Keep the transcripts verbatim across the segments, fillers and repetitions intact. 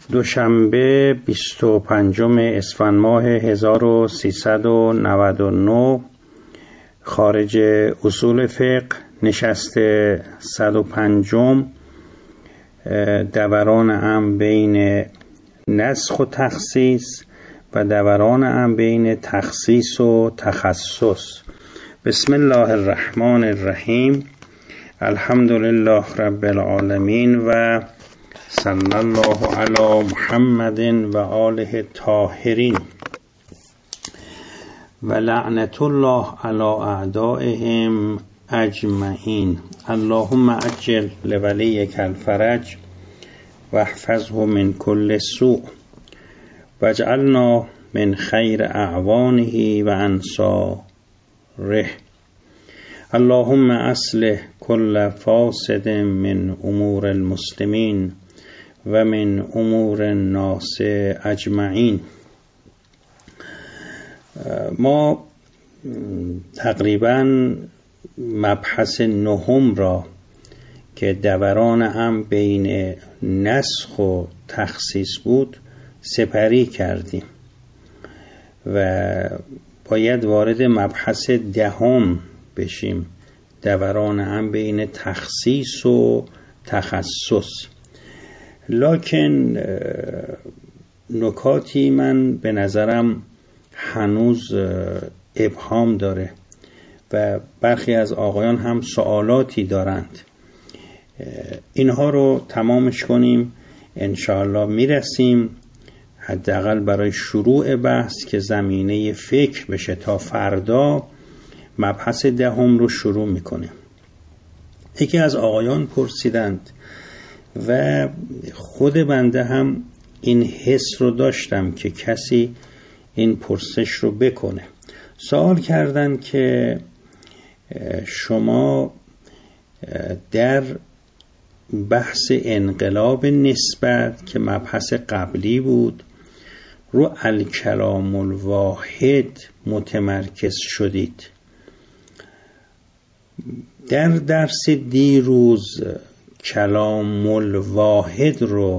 دوشنبه بیست و پنجم اسفند ماه هزار و سیصد و نود و نه خارج اصول فقه نشست صد و پنجم دوران هم بین نسخ و تخصیص و دوران هم بین تخصیص و تخصص. بسم الله الرحمن الرحیم. الحمد لله رب العالمین و صلی الله علی محمد و آله الطاهرین و لعنت الله علی اعدائهم اجمعین. اللهم عجل لولیک الفرج و احفظه من کل سوء و اجعلنا من خیر اعوانه و انصاره. اللهم اصلح کل فاسد من امور المسلمین و من امور الناس اجمعین. ما تقریبا مبحث نهم را که دوران هم بین نسخ و تخصیص بود سپری کردیم و باید وارد مبحث دهم بشیم، دوران هم بین تخصیص و تخصص. لکن نکاتی من به نظرم هنوز ابهام داره و برخی از آقایان هم سوالاتی دارند. اینها رو تمامش کنیم انشاءالله میرسیم حداقل برای شروع بحث که زمینه فکر بشه تا فردا مبحث دهم رو شروع میکنیم. یکی از آقایان پرسیدند و خود بنده هم این حس رو داشتم که کسی این پرسش رو بکنه. سوال کردن که شما در بحث انقلاب نسبت که مبحث قبلی بود رو الکلام الواحد متمرکز شدید. در درس دیروز کلام الواحد رو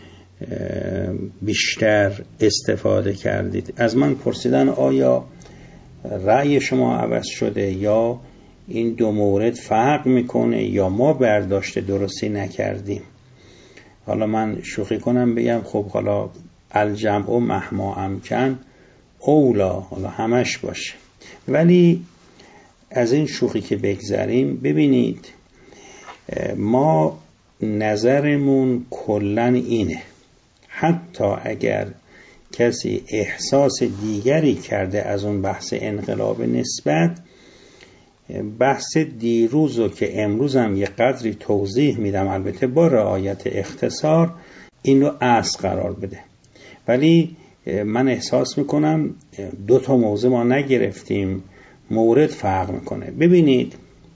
بیشتر استفاده کردید. از من پرسیدن آیا رأی شما عوض شده یا این دو مورد فرق میکنه یا ما برداشت درستی نکردیم. حالا من شوخی کنم بگم خب حالا الجمع و مهما امکن اولا، حالا همش باشه. ولی از این شوخی که بگذریم، ببینید ما نظرمون کلن اینه، حتی اگر کسی احساس دیگری کرده از اون بحث انقلاب نسبت، بحث دیروز رو که امروز هم یه قدری توضیح میدم البته با رعایت اختصار، این رو اصل قرار بده. ولی من احساس میکنم دو تا موضوع ما نگرفتیم، مورد فرق میکنه. ببینید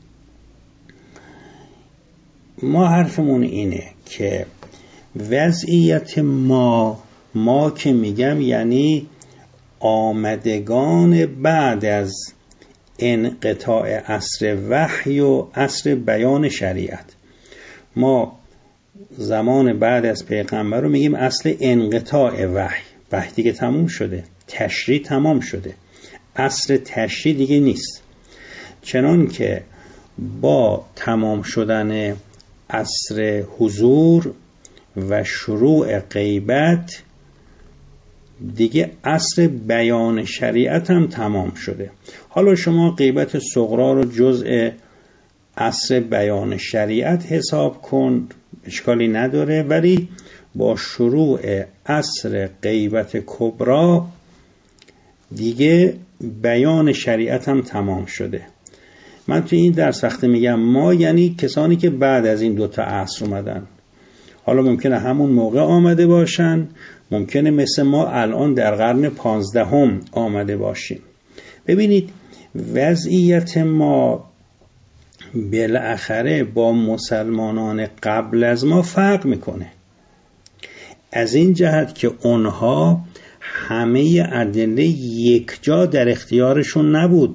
ما حرفمون اینه که وضعیت ما ما که میگم یعنی آمدگان بعد از انقطاع عصر وحی و عصر بیان شریعت، ما زمان بعد از پیغمبر رو میگیم اصل انقطاع وحی. وحی دیگه تموم شده، تشریع تمام شده، عصر تشریع دیگه نیست. چنان که با تمام شدن عصر حضور و شروع غیبت دیگه عصر بیان شریعت هم تمام شده. حالا شما غیبت صغرا رو جزء عصر بیان شریعت حساب کن، اشکالی نداره، ولی با شروع عصر غیبت کبرا دیگه بیان شریعت هم تمام شده. من تو این درس وقتی میگم ما یعنی کسانی که بعد از این دوتا عصر اومدن. حالا ممکنه همون موقع آمده باشن، ممکنه مثل ما الان در قرن پانزدهم آمده باشیم. ببینید وضعیت ما بالاخره با مسلمانان قبل از ما فرق میکنه، از این جهت که اونها همه ادله یک جا در اختیارشون نبود.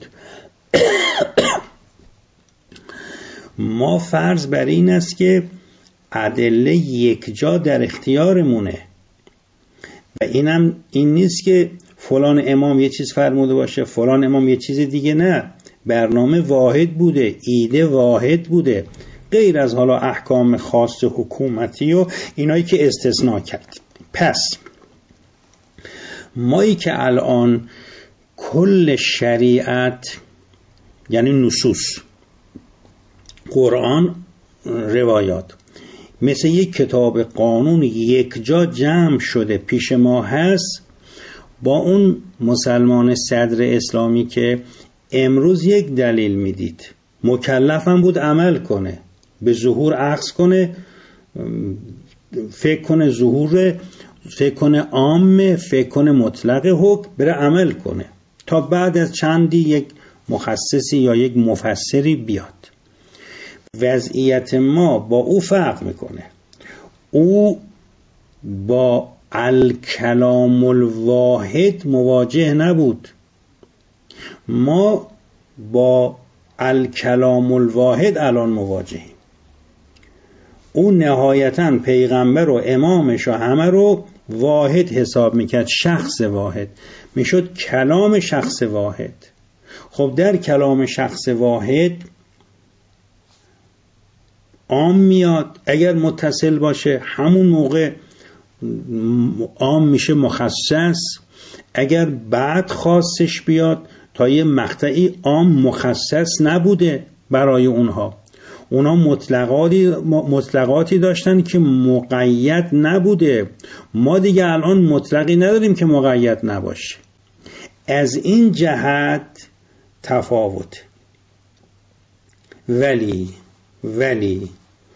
ما فرض بر این است که ادله یک جا در اختیارمونه. و اینم این نیست که فلان امام یه چیز فرموده باشه فلان امام یه چیز دیگه، نه، برنامه واحد بوده، ایده واحد بوده، غیر از حالا احکام خاص حکومتی و اینایی که استثناء کرد. پس مایی که الان کل شریعت یعنی نصوص، قرآن، روایات مثل یک کتاب قانون یک جا جمع شده پیش ما هست، با اون مسلمان صدر اسلامی که امروز یک دلیل میدید، مکلفم بود عمل کنه، به ظهور عکس کنه، فکر کنه ظهور، فکر کنه عام، فکر کنه مطلق حکم، بره عمل کنه تا بعد از چندی یک مخصصی یا یک مفسری بیاد. وضعیت ما با او فرق میکنه. او با الکلام الواحد مواجه نبود، ما با الکلام الواحد الان مواجهیم. او نهایتاً پیغمبر و امامش و همه رو واحد حساب میکرد، شخص واحد، میشد کلام شخص واحد. خب در کلام شخص واحد عام میاد، اگر متصل باشه همون موقع عام میشه مخصص، اگر بعد خاصش بیاد تا یه مقطعی عام مخصص نبوده برای اونها، اونها مطلقاتی, مطلقاتی داشتن که مقید نبوده. ما دیگه الان مطلقی نداریم که مقید نباشه. از این جهت تفاوت. ولی ولی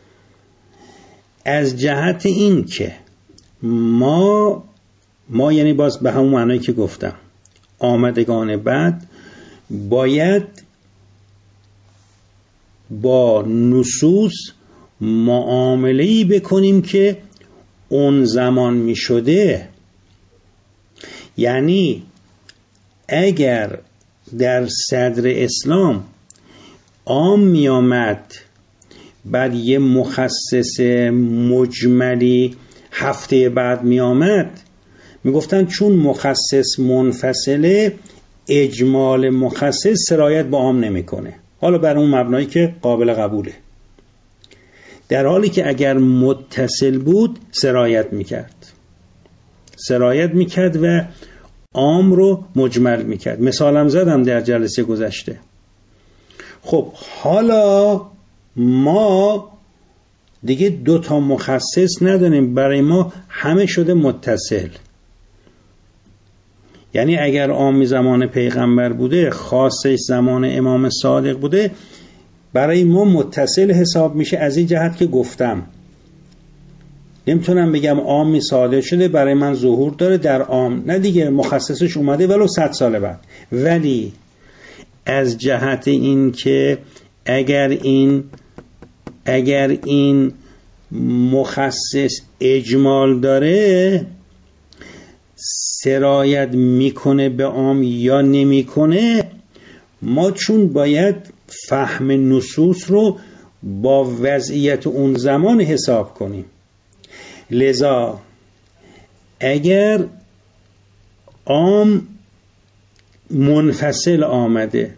از جهت این که ما ما یعنی باز به همون معنی که گفتم آمدگان بعد باید با نصوص معامله‌ای بکنیم که اون زمان می شده. یعنی اگر در صدر اسلام عام می آمد، بعد یه مخصص مجملی هفته بعد می آمد، می گفتن چون مخصص منفصله اجمال مخصص سرایت با عام نمی کنه، حالا بر اون مبنایی که قابل قبوله. در حالی که اگر متصل بود سرایت می کرد سرایت می کرد و عام رو مجمل می کرد. مثالم زدم در جلسه گذشته. خب حالا ما دیگه دو تا مخصص نداریم، برای ما همه شده متصل. یعنی اگر عام زمان پیغمبر بوده، خاصش زمان امام صادق بوده، برای ما متصل حساب میشه. از این جهت که گفتم نمیتونم بگم عامی صادق شده برای من ظهور داره در عام، نه دیگه، مخصصش اومده ولو صد سال بعد. ولی از جهت این که اگر این اگر این مخصص اجمال داره سرایت میکنه به عام یا نمیکنه، ما چون باید فهم نصوص رو با وضعیت اون زمان حساب کنیم. لذا اگر عام منفصل آمده،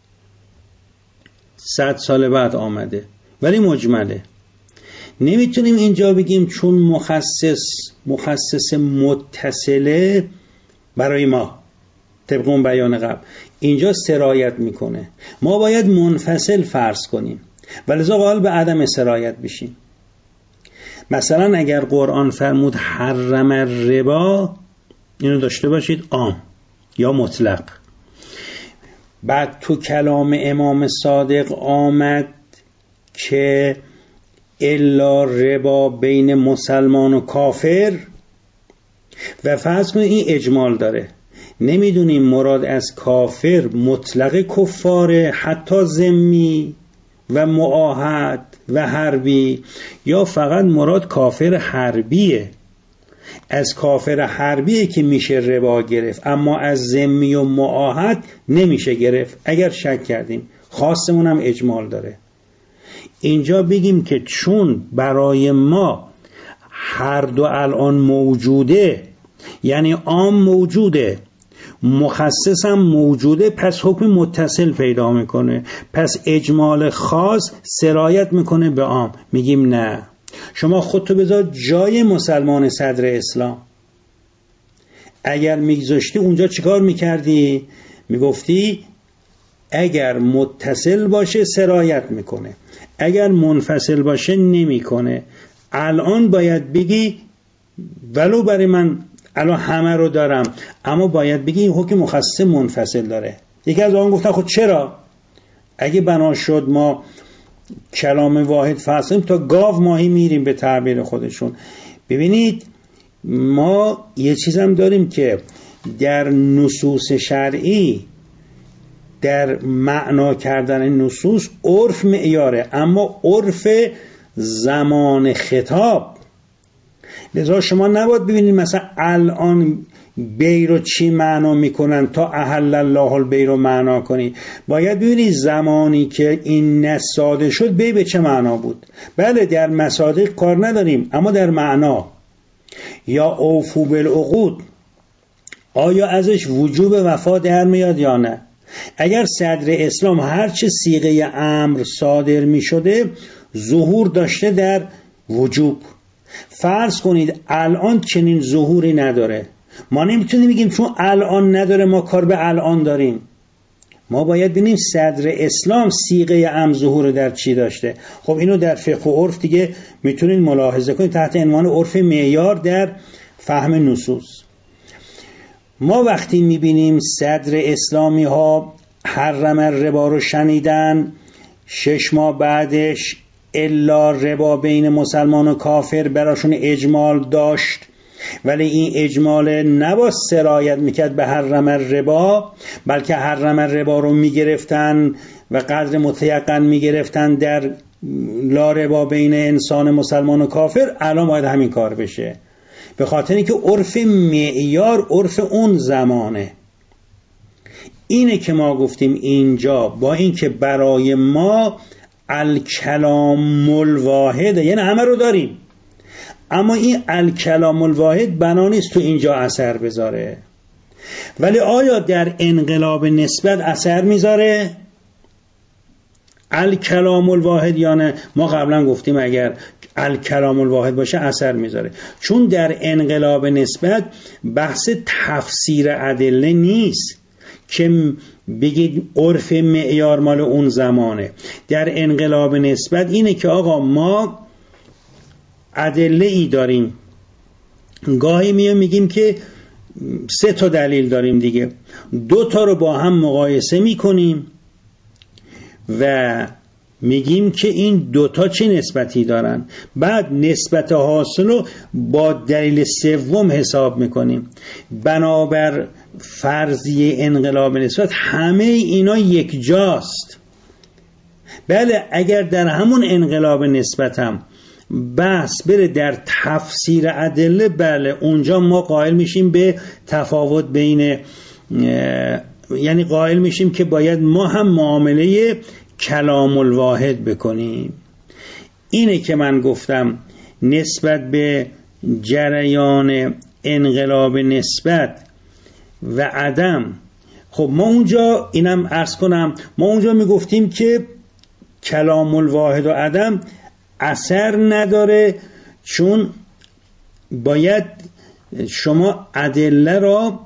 صد سال بعد آمده ولی مجمله، نمیتونیم اینجا بگیم چون مخصص مخصص متصله برای ما طبق اون بیان قبل اینجا سرایت میکنه، ما باید منفصل فرض کنیم ولذا قائل به عدم سرایت بشیم. مثلا اگر قرآن فرمود حرم الربا، اینو داشته باشید عام یا مطلق. بعد تو کلام امام صادق آمد که الا ربا بین مسلمان و کافر، و فرض کنید این اجمال داره، نمیدونیم مراد از کافر مطلق کفاره حتی ذمی و معاهد و حربی، یا فقط مراد کافر حربیه. از کافر حربیه که میشه ربا گرفت، اما از ذمی و معاهد نمیشه گرفت اگر شک کردیم. خاصمون هم اجمال داره. اینجا بگیم که چون برای ما هر دو الان موجوده یعنی عام موجوده، مخصص هم موجوده، پس حکم متصل پیدا میکنه، پس اجمال خاص سرایت میکنه به عام. میگیم نه، شما خودتو بذار جای مسلمان صدر اسلام. اگر میگذاشتی اونجا چیکار میکردی؟ میگفتی اگر متصل باشه سرایت میکنه، اگر منفصل باشه نمیکنه. الان باید بگی ولو برای من الان همه رو دارم، اما باید بگی این حکم مخصص منفصل داره. یکی از آن گفتن خود چرا؟ اگه بنا شد ما کلام واحد فصلیم تا گاو ماهی میریم به تعبیر خودشون. ببینید ما یه چیز هم داریم که در نصوص شرعی، در معنا کردن نصوص عرف معیاره، اما عرف زمان خطاب. لذا شما نباید ببینید مثلا الان بی رو چی معنا میکنن تا احل الله البی رو معنا کنی. باید ببینید زمانی که این نساده شد بی به چه معنا بود. بله در مصادیق کار نداریم، اما در معنا یا اوفو بالعقود آیا ازش وجوب وفا در میاد یا نه؟ اگر صدر اسلام هرچه صیغه امر صادر می شده ظهور داشته در وجوب، فرض کنید الان چنین ظهوری نداره، ما نمیتونیم بگیم چون الان نداره ما کار به الان داریم. ما باید ببینیم صدر اسلام صیغه امر ظهور در چی داشته. خب اینو در فقه و عرف دیگه میتونید ملاحظه کنید تحت عنوان عرف معیار در فهم نصوص. ما وقتی میبینیم صدر اسلامی ها حرم الربا رو شنیدن، شش ماه بعدش الا ربا بین مسلمان و کافر براشون اجمال داشت، ولی این اجمال نبا سرایت میکرد به حرم الربا، بلکه حرم الربا رو میگرفتن و قدر متیقن میگرفتن در لا ربا بین انسان مسلمان و کافر. الان باید همین کار بشه، به خاطر اینکه عرف معیار عرف اون زمانه. اینه که ما گفتیم اینجا با اینکه برای ما الکلام الواحد، یعنی همه رو داریم، اما این الکلام الواحد بنا نیست تو اینجا اثر بذاره. ولی آیا در انقلاب نسبت اثر میذاره الکلام الواحد یا نه؟ ما قبلا گفتیم اگر الکلام الواحد باشه اثر میذاره، چون در انقلاب نسبت بحث تفسیر ادله نیست که بگید عرف معیار مال اون زمانه. در انقلاب نسبت اینه که آقا ما ادله ای داریم، گاهی میام میگیم که سه تا دلیل داریم دیگه، دو تا رو با هم مقایسه میکنیم و میگیم که این دوتا چه نسبتی دارن، بعد نسبت حاصل رو با دلیل سوم حساب میکنیم. بنابر فرضیه انقلاب نسبت همه اینا یک جاست. بله اگر در همون انقلاب نسبت هم بحث بره در تفسیر ادله، بله اونجا ما قائل میشیم به تفاوت بین، یعنی قائل میشیم که باید ما هم معامله کلام الواحد بکنیم. اینه که من گفتم نسبت به جریان انقلاب نسبت و عدم. خب ما اونجا اینم عرض کنم، ما اونجا میگفتیم که کلام الواحد و عدم اثر نداره، چون باید شما ادله را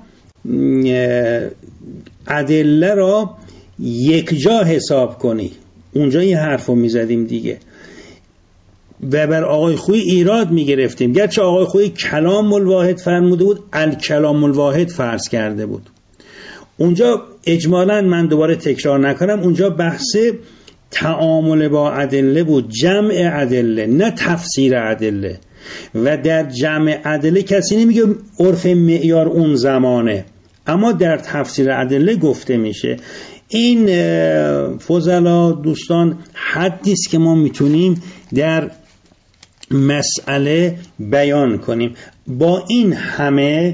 ادله را یک جا حساب کنی. اونجا یه حرف رو میزدیم دیگه و بر آقای خویی ایراد میگرفتیم، گرچه آقای خویی کلام الواحد فرموده بود، الکلام الواحد فرض کرده بود. اونجا اجمالاً من دوباره تکرار نکنم، اونجا بحث تعامل با ادله بود، جمع ادله نه تفسیر ادله. و در جمع ادله کسی نمیگه عرف معیار اون زمانه، اما در تفسیر ادله گفته میشه. این فضلا دوستان حدی است که ما میتونیم در مسئله بیان کنیم. با این همه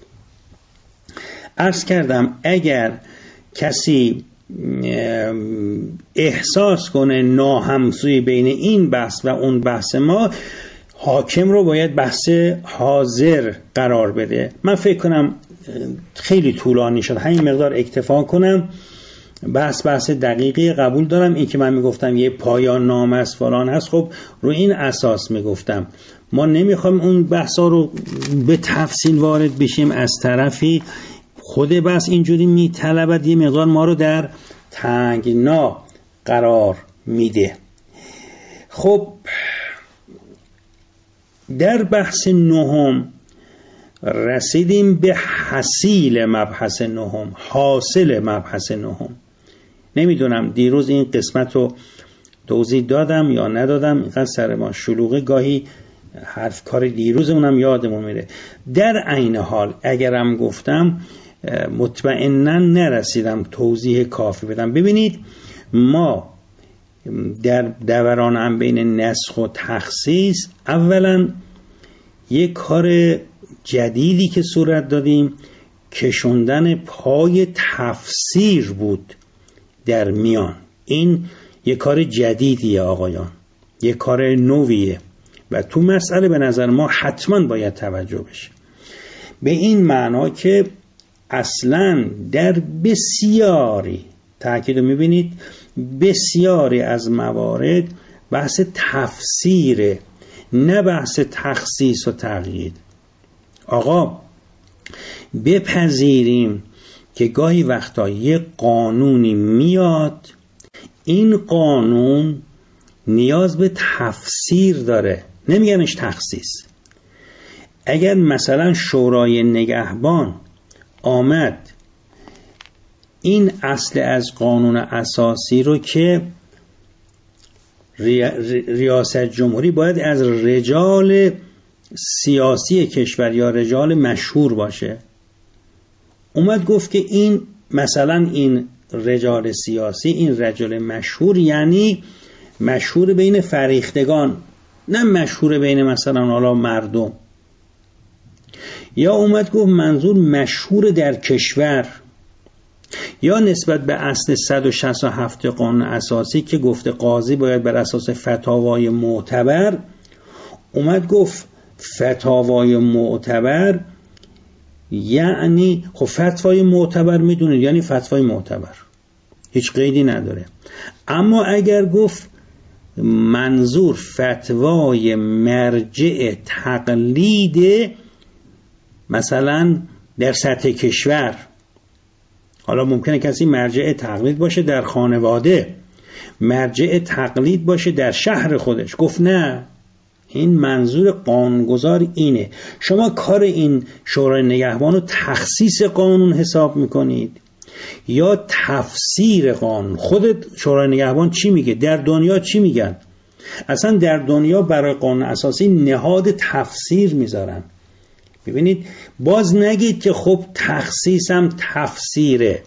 عرض کردم اگر کسی احساس کنه ناهمسویی بین این بحث و اون بحث ما، حاکم رو باید بحث حاضر قرار بده. من فکر کنم خیلی طولانی شد، همین مقدار اکتفا کنم. بحث بحث دقیقی قبول دارم. این که من میگفتم یه پایان نامه است فلان هست، خب رو این اساس میگفتم. ما نمیخوایم اون بحثا رو به تفصیل وارد بشیم. از طرفی خود بحث اینجوری میطلبد یه مقدار ما رو در تنگنا قرار میده. خب در بحث نهم رسیدیم به حاصل مبحث نهم، حاصل مبحث نهم. نمیدونم دیروز این قسمت رو توضیح دادم یا ندادم، اینقدر سر ما شلوغه، گاهی حرف کار دیروزمونم یادمون میره. در عین حال اگرم گفتم مطمئنا نرسیدم توضیح کافی بدم. ببینید ما در دوران هم بین نسخ و تخصیص اولا یک کار جدیدی که صورت دادیم کشوندن پای تفسیر بود در میان. این یک کار جدیدیه آقایان، یک کار نویه و تو مسئله به نظر ما حتما باید توجه بشه. به این معنا که اصلا در بسیاری، تأکید رو میبینید، بسیاری از موارد بحث تفسیره، نه بحث تخصیص و تقیید. آقا بپذیریم که گاهی وقتا یه قانونی میاد، این قانون نیاز به تفسیر داره، نمیگمش تخصیص. اگر مثلا شورای نگهبان آمد این اصل از قانون اساسی رو که ریاست جمهوری باید از رجال سیاسی کشور یا رجال مشهور باشه، اومد گفت که این مثلا این رجال سیاسی، این رجال مشهور یعنی مشهور بین فریختگان، نه مشهور بین مثلا حالا مردم. یا اومد گفت منظور مشهور در کشور، یا نسبت به اصل صد و شصت و هفت قانون اساسی که گفته قاضی باید بر اساس فتاوای معتبر، اومد گفت فتاوای معتبر یعنی خب فتوای معتبر میدونید یعنی فتوای معتبر، هیچ قیدی نداره. اما اگر گفت منظور فتوای مرجع تقلید مثلا در سطح کشور، حالا ممکنه کسی مرجع تقلید باشه در خانواده، مرجع تقلید باشه در شهر خودش، گفت نه، این منظور قانونگذار اینه. شما کار این شورای نگهبان رو تخصیص قانون حساب میکنید یا تفسیر قانون؟ خود شورای نگهبان چی میگه؟ در دنیا چی میگن؟ اصلا در دنیا برای قانون اساسی نهاد تفسیر میذارن. ببینید باز نگید که خب تخصیص هم تفسیره.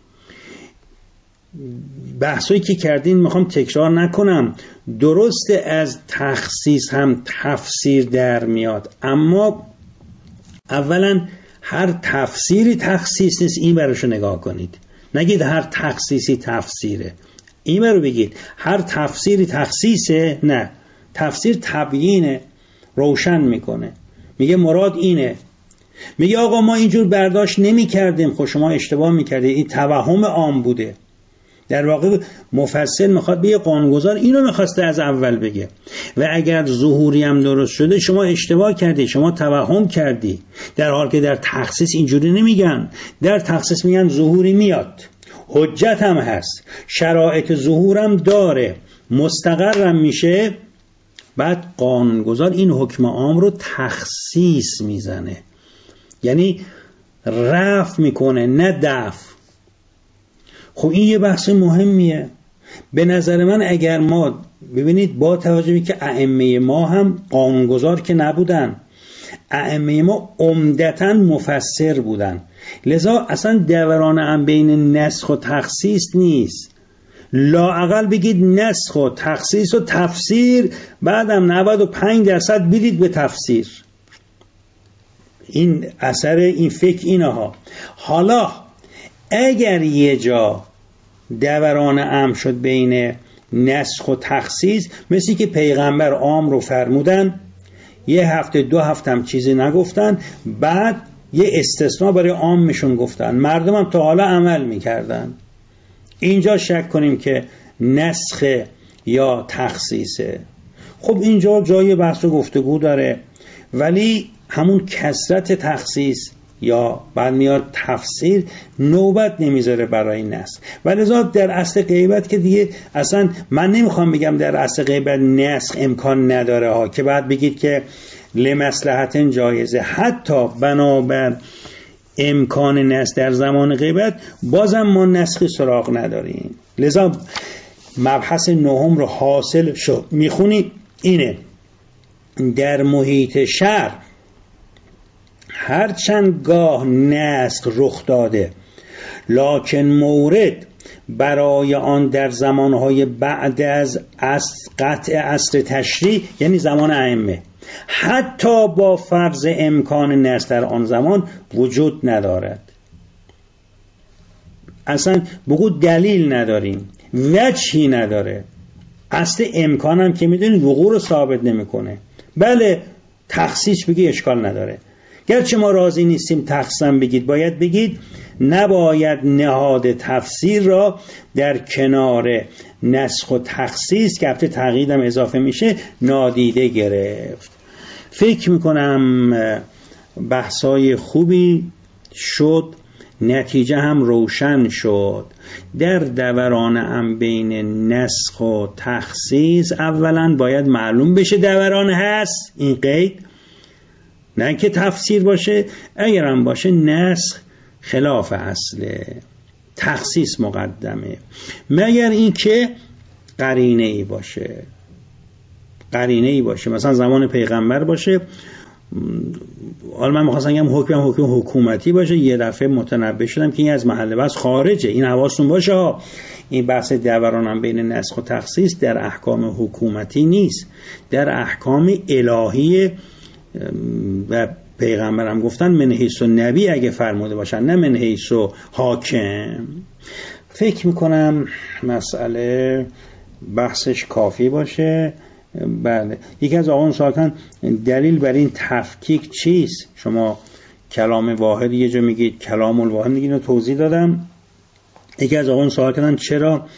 بحثایی که کردین میخوام تکرار نکنم، درسته از تخصیص هم تفسیر در میاد، اما اولا هر تفسیری تخصیص نیست، این براشو نگاه کنید. نگید هر تخصیصی تفسیره، این برو بگید هر تفسیری تخصیصه. نه، تفسیر تبیینه، روشن میکنه، میگه مراد اینه، میگه آقا ما اینجور برداشت نمی کردیم، خب شما اشتباه میکردید، این توهم عام بوده. در واقع مفسر میخواد بگه قانونگذار اینو میخواسته از اول بگه، و اگر ظهوری هم درست شده شما اشتباه کردی، شما توهم کردی. در حال که در تخصیص اینجوری نمیگن، در تخصیص میگن ظهوری میاد، حجت هم هست، شرایط ظهورم داره، مستقرم میشه، بعد قانونگذار این حکم عام رو تخصیص میزنه، یعنی رفع میکنه نه دفع. خب این یه بحث مهمیه به نظر من. اگر ما ببینید با توجهی که ائمه ما هم قانونگذار که نبودن، ائمه ما عمدتاً مفسر بودن، لذا اصلا دوران هم بین نسخ و تخصیص نیست. لااقل بگید نسخ و تخصیص و تفسیر، بعدم نود و پنج درصد بدید به تفسیر. این اثر این فکر اینها. حالا اگر یه جا دوران امر شد بین نسخ و تخصیص، مثل که پیغمبر عام رو فرمودن یه هفته دو هفته هم چیزی نگفتن، بعد یه استثناء برای عامشون گفتن، مردم هم تا حالا عمل میکردن. اینجا شک کنیم که نسخ یا تخصیصه. خب اینجا جای بحث و گفتگو داره، ولی همون کثرت تخصیص یا بعد میاد تفسیر نوبت نمیذاره برای نسخ. ولذا در اصل غیبت که دیگه اصلا من نمیخوام بگم در اصل غیبت نسخ امکان نداره ها، که بعد بگید که لمصلحت جایزه، حتی بنابر امکان نسخ در زمان غیبت بازم ما نسخی سراغ نداریم. لذا مبحث نهم رو حاصل شد میخونی اینه: در محیط شرع هرچند گاه نسخ رخ داده، لکن مورد برای آن در زمانهای بعد از قطع عصر تشریع، یعنی زمان ائمه، حتی با فرض امکان نسخ در آن زمان وجود ندارد. اصلا بگو دلیل نداریم، وجهی نداره. اصل امکان هم که میدونید وقوع رو ثابت نمیکنه. بله تخصیص بگی اشکال نداره، گرچه ما راضی نیستیم تخصیص بگید، باید بگید نباید نهاد تفسیر را در کنار نسخ و تخصیص که هفته تقیید هم اضافه میشه نادیده گرفت. فکر میکنم بحثای خوبی شد، نتیجه هم روشن شد. در دوران هم بین نسخ و تخصیص اولا باید معلوم بشه دوران هست این قید، نه که تفسیر باشه. اگر هم باشه نسخ خلاف اصله، تخصیص مقدمه، مگر این که قرینه ای باشه. قرینه ای باشه مثلا زمان پیغمبر باشه، حالا من می‌خواستم بگم حکم حکم حکومتی باشه، یه دفعه متنبه شدم که این از محل بحث خارجه. این حواستون باشه، این بحث دورانم بین نسخ و تخصیص در احکام حکومتی نیست، در احکام الهی و پیغمبرم گفتن من حیث و نبی اگه فرموده باشن، نه من حیث و حاکم. فکر میکنم مسئله بحثش کافی باشه. بله، یکی از آقایون سوال کردن دلیل بر این تفکیک چیست؟ شما کلام واحد یه جا میگید، کلام الواحد میگید، اینو توضیح دادم. یکی از آقایون سوال کردن چرا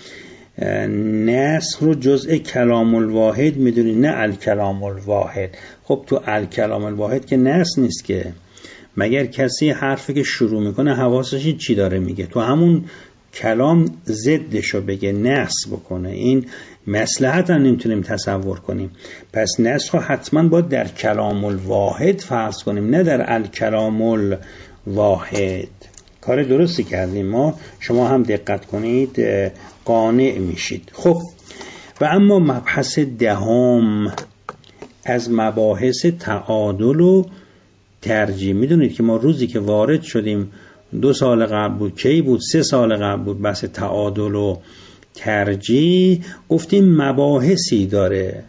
نسخ رو جزء کلام الواحد میدونید نه الکلام الواحد؟ خب تو الکلام الواحد که نسخ نیست که، مگر کسی حرفی که شروع میکنه حواسش چی داره میگه؟ تو همون کلام ضدشو بگه، نسخ بکنه، این مصلحت هم نمیتونیم تصور کنیم. پس نسخ حتما باید در کلام الواحد فرض کنیم، نه در الکلام الواحد. کار درستی کردیم ما، شما هم دقت کنید قانع میشید. خب و اما مبحث دهم از مباحث تعادل و ترجیح. میدونید که ما روزی که وارد شدیم دو سال قبل بود، کی بود؟ سه سال قبل بود، بحث تعادل و ترجیح گفتیم مباحثی داره،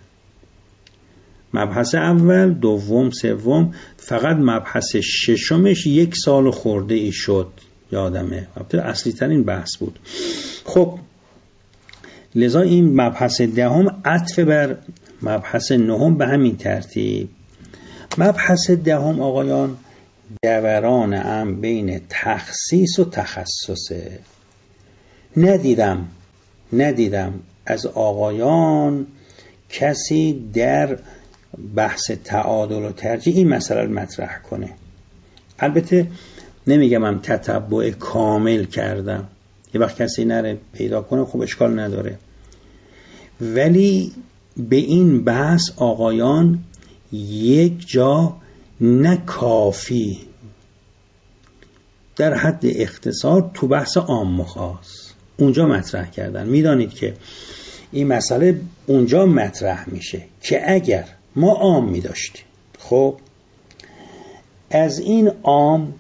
مبحث اول، دوم، سوم، فقط مبحث ششمش یک سال خورده ای شد یادمه، اصلی ترین بحث بود. خب لذا این مبحث دهم عطف بر مبحث نهم به همین ترتیب. مبحث دهم آقایان دوران هم بین تخصیص و تخصصه. ندیدم ندیدم از آقایان کسی در بحث تعادل و ترجیح این مسئله مطرح کنه. البته نمیگم من تتبع کامل کردم، یه وقت کسی نره پیدا کنه خب اشکال نداره، ولی به این بحث آقایان یک جا نه کافی در حد اختصار تو بحث عام و خاص اونجا مطرح کردن. میدانید که این مسئله اونجا مطرح میشه که اگر ما عام میداشتیم، خب از این عام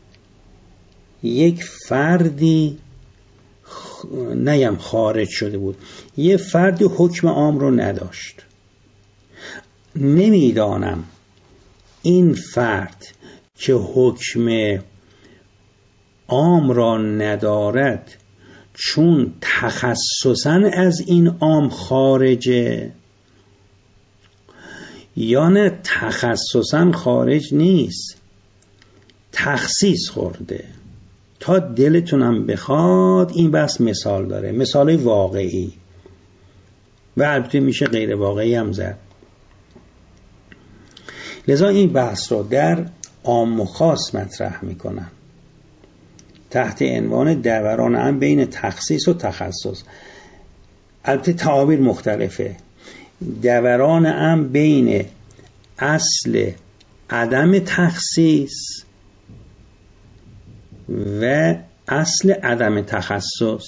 یک فردی نیم خارج شده بود، یه فردی حکم عام رو نداشت، نمیدانم این فرد که حکم عام را ندارد چون تخصصاً از این عام خارجه یا نه تخصصا خارج نیست، تخصیص خورده. تا دلتونم بخواد این بحث مثال داره، مثال واقعی و البته میشه غیر واقعی هم زد. لذا این بحث رو در عام و خاص مطرح میکنن تحت عنوان دوران هم بین تخصیص و تخصص. البته تعابیر مختلفه. دوران هم بین اصل عدم تخصیص و اصل عدم تخصص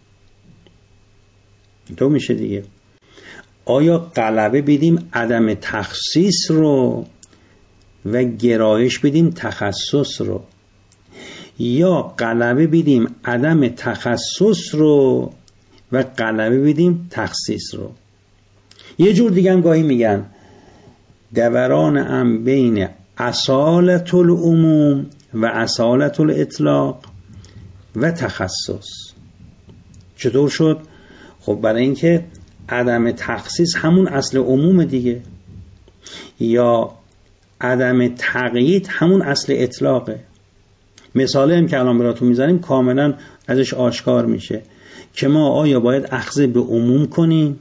تو میشه دیگه. آیا غلبه بدیم عدم تخصیص رو و گرایش بدیم تخصص رو، یا غلبه بدیم عدم تخصص رو و غلبه بدیم تخصیص رو؟ یه جور دیگه هم گاهی میگن دوران هم بین اصالت العموم و اصالت الاطلاق و تخصص. چطور شد؟ خب برای اینکه عدم تخصیص همون اصل عموم دیگه، یا عدم تقیید همون اصل اطلاقه. مثالی هم که الان براتون میزنیم کاملا ازش آشکار میشه که ما آیا باید اخذ به عموم کنیم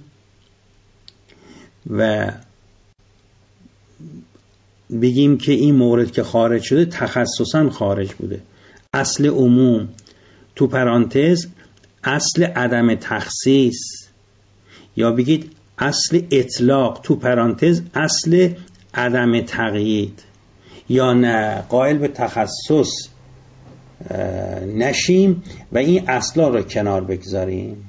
و بگیم که این مورد که خارج شده تخصصا خارج بوده، اصل عموم تو پرانتز اصل عدم تخصیص، یا بگید اصل اطلاق تو پرانتز اصل عدم تقیید، یا نه قائل به تخصص نشیم و این اصلا رو کنار بگذاریم.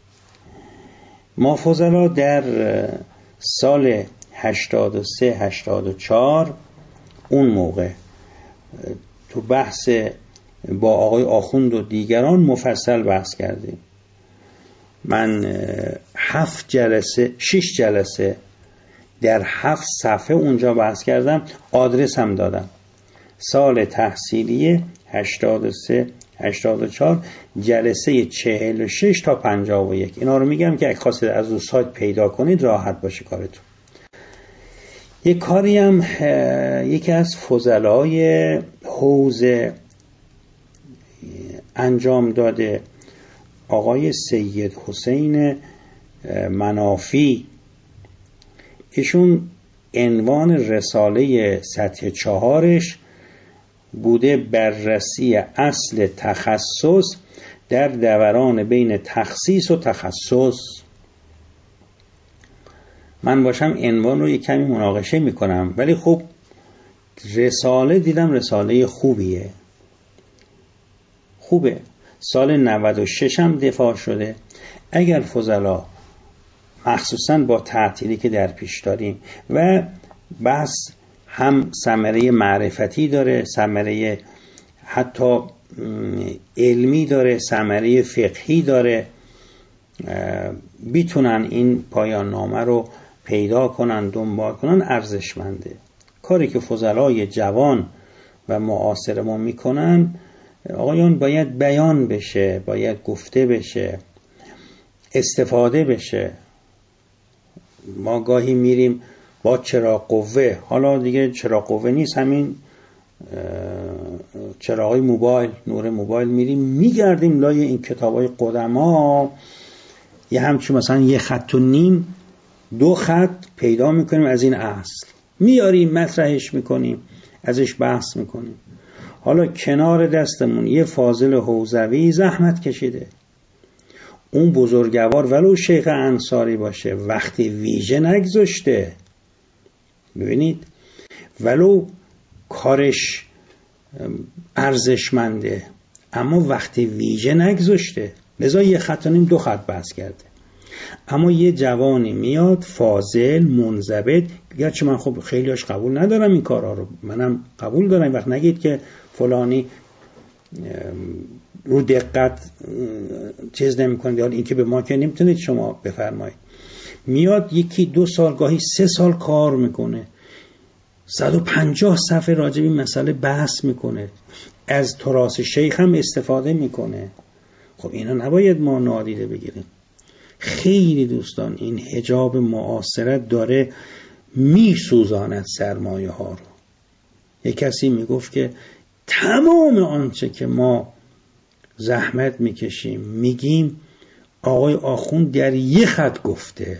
ما فضلا در سال هشتاد و سه هشتاد و چهار اون موقع تو بحث با آقای آخوند و دیگران مفصل بحث کردیم. من هفت جلسه شش جلسه در هفت صفحه اونجا بحث کردم، آدرس هم دادم. سال تحصیلی هشتاد و سه هشتاد و چهار جلسه چهل و شش تا پنجاه و یک. اینا رو میگم که اگه خواستید از اون سایت پیدا کنید راحت باشه کارتون. یک کاری هم یکی از فضلای حوزه انجام داده، آقای سید حسین منافی. ایشون عنوان رساله سطح چهارش بوده بررسی اصل تخصص در دوران بین تخصیص و تخصص. من باشم عنوان رو یک کمی مناقشه میکنم، ولی خب رساله دیدم رساله خوبیه، خوبه. سال نود و شش هم دفاع شده. اگر فضلا مخصوصا با تعطیلی که در پیش داریم و بس هم ثمره معرفتی داره، ثمره حتی علمی داره، ثمره فقهی داره، بیتونن این پایان نامه رو پیدا کنن دنبال کنن، ارزشمنده. کاری که فضلای جوان و معاصر ما میکنن آقایان باید بیان بشه، باید گفته بشه، استفاده بشه. ما گاهی میریم با چراغ قوه، حالا دیگه چراغ قوه نیست، همین چراغای موبایل، نور موبایل، میریم میگردیم لای این کتابای قدما، یه همچون مثلا یه خط و نیم دو خط پیدا میکنیم از این اصل، میاریم مطرحش میکنیم، ازش بحث میکنیم. حالا کنار دستمون یه فاضل حوزوی زحمت کشیده، اون بزرگوار ولو شیخ انصاری باشه وقتی ویژه نگذاشته، ببینید ولو کارش ارزشمنده اما وقتی ویژه نگذاشته، لذا یه خط و نیم دو خط بحث کرده. اما یه جوانی میاد فاضل منضبط، گرچه من خب خیلیاش قبول ندارم این کارها رو، منم قبول دارم، وقت نگید که فلانی رو دقت چیز نمی کنید، حالا این که به ما که نمیتونید شما بفرمایید. میاد یکی دو سال گاهی سه سال کار میکنه، صد و پنجاه صفحه راجع به این مسئله بحث میکنه، از تراث شیخ هم استفاده میکنه. خب اینا نباید ما نادیده بگیریم. خیلی دوستان این حجاب معاصرت داره می سوزاند سرمایه ها رو. یک کسی می گفت که تمام آنچه که ما زحمت می کشیم میگیم آقای آخوند در یک خط گفته،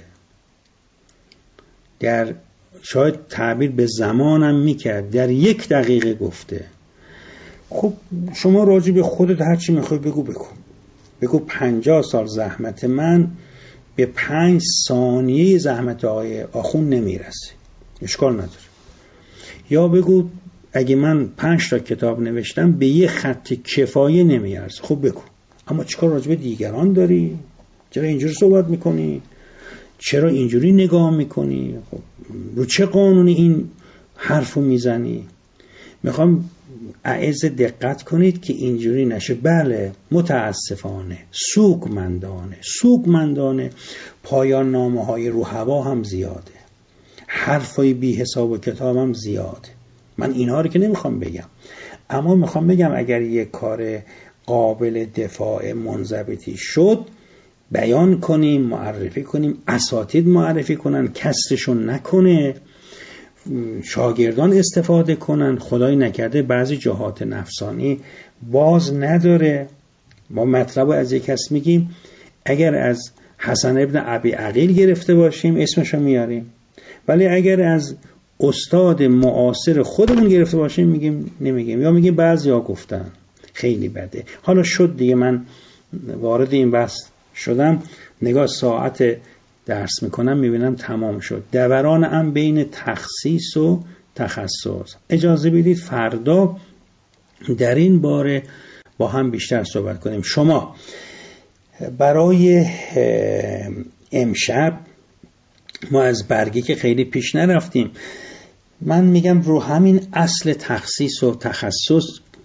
در شاید تعبیر به زمانم میکرد در یک دقیقه گفته. خب شما راجع به خودت هر چی میخوای بگو بگو بگو پنجاه سال زحمت من به پنج ثانیه زحمت آقای آخوند نمیرسه، اشکال نداره. یا بگو اگه من پنج تا کتاب نوشتم به یه خط کفایه نمیارزه، خب بگو. اما چیکار راجع به دیگران داری؟ چرا اینجوری صحبت میکنی؟ چرا اینجوری نگاه میکنی؟ خب رو چه قانونی این حرفو میزنی؟ میخوام اعز دقت کنید که اینجوری نشه. بله متاسفانه سوگمندانه سوگمندانه پایان نامه های رو هوا هم زیاده، حرفای بی حساب و کتاب هم زیاده. من اینها رو که نمیخوام بگم، اما میخوام بگم اگر یک کار قابل دفاع منضبطی شد بیان کنیم، معرفی کنیم، اساتید معرفی کنن، کسرشون نکنه، شاگردان استفاده کنن. خدای نکرده بعضی جهات نفسانی باز نداره. ما مطلب از یک کس میگیم، اگر از حسن ابن ابی عقیل گرفته باشیم اسمشو میاریم، ولی اگر از استاد معاصر خودمون گرفته باشیم میگیم نمیگیم، یا میگیم بعضیا گفتن. خیلی بده. حالا شد دیگه، من وارد این بحث شدم، نگاه ساعت درس میکنم میبینم تمام شد. دورانم بین تخصیص و تخصص. اجازه بدید فردا در این باره با هم بیشتر صحبت کنیم. شما برای امشب ما از برگی که خیلی پیش نرفتیم، من میگم رو همین اصل تخصیص و تخصص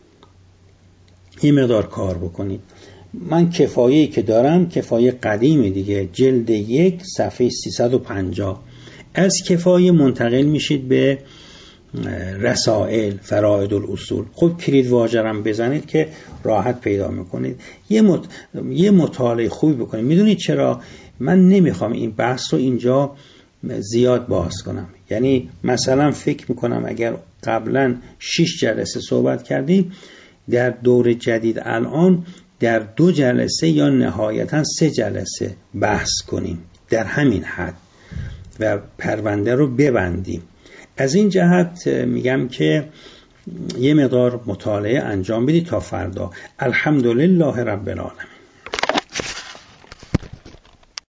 یه مقدار کار بکنید. من کفایه‌ای که دارم کفایه قدیمی دیگه، جلد یک صفحه سیصد و پنجاه. از کفایه منتقل میشید به رسائل، فرائد الاصول. خب کلید واژه‌ام بزنید که راحت پیدا میکنید. یه مت... یه مطالعه خوبی بکنید. میدونید چرا من نمیخوام این بحث رو اینجا زیاد باز کنم؟ یعنی مثلا فکر میکنم اگر قبلا شش جلسه صحبت کردیم، در دور جدید الان در دو جلسه یا نهایتا سه جلسه بحث کنیم در همین حد و پرونده رو ببندیم. از این جهت میگم که یه مقدار مطالعه انجام بدید تا فردا. الحمدلله رب العالمین.